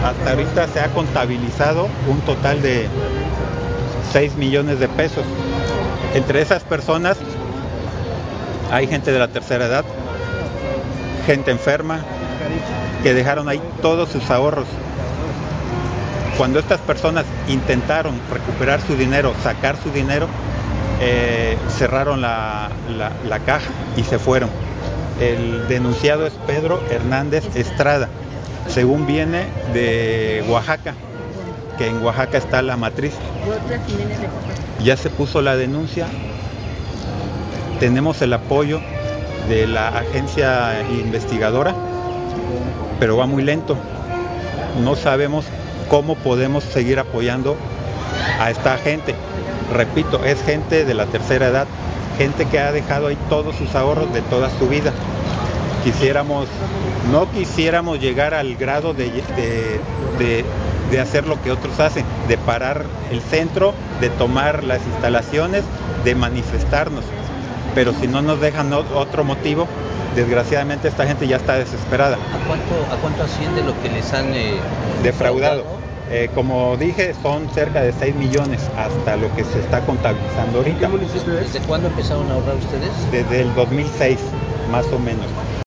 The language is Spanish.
Hasta ahorita se ha contabilizado un total de 6 millones de pesos. Entre esas personas hay gente de la tercera edad, gente enferma, que dejaron ahí todos sus ahorros. Cuando estas personas intentaron recuperar su dinero, sacar su dinero, cerraron la caja y se fueron. El denunciado es Pedro Hernández Estrada, según viene de Oaxaca, que en Oaxaca está la matriz. Ya se puso la denuncia, tenemos el apoyo de la agencia investigadora, pero va muy lento. No sabemos cómo podemos seguir apoyando a esta gente. Repito, es gente de la tercera edad, gente que ha dejado ahí todos sus ahorros de toda su vida. No quisiéramos llegar al grado de hacer lo que otros hacen, de parar el centro, de tomar las instalaciones, de manifestarnos. Pero si no nos dejan otro motivo, desgraciadamente esta gente ya está desesperada. ¿A cuánto asciende lo que les han defraudado? Como dije, son cerca de 6 millones hasta lo que se está contabilizando ahorita. ¿Desde cuándo empezaron a ahorrar ustedes? Desde el 2006, más o menos.